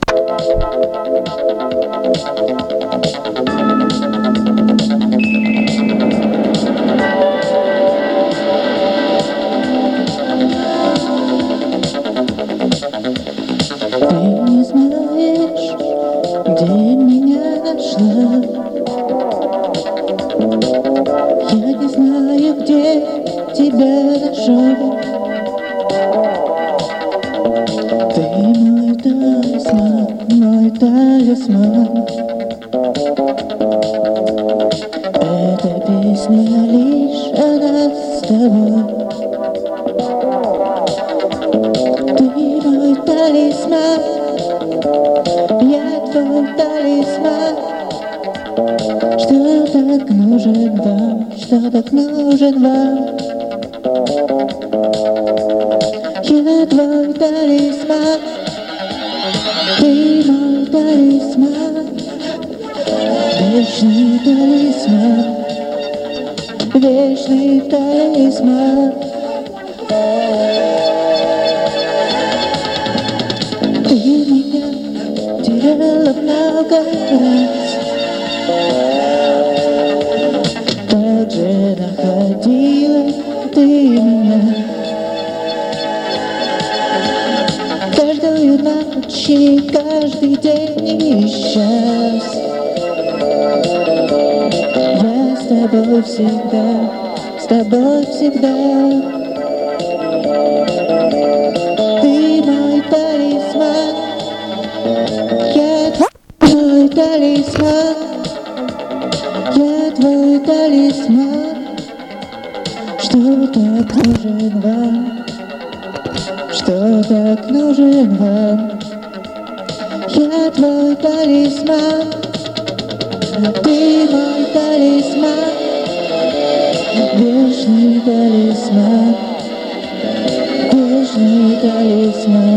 не знаешь, где меня нашла. Я не знаю, где тебя нашел. Ты мой талисман, мой талисман. Эта песня лишь о нас с тобой. Ты мой талисман, я твой талисман. Что так нужен вам, что так нужен вам? Я твой талисман, ты мой талисман. Вечный талисман, вечный талисман. Ты меня теряла много раз, так же находила ты меня. Каждую ночь и каждый день и час я с тобой всегда, с тобой всегда. Ты мой талисман, я твой талисман, я твой талисман. Что так нужен вам, что так нужен вам? Я твой талисман, ты мой талисман, вечный талисман, вечный талисман.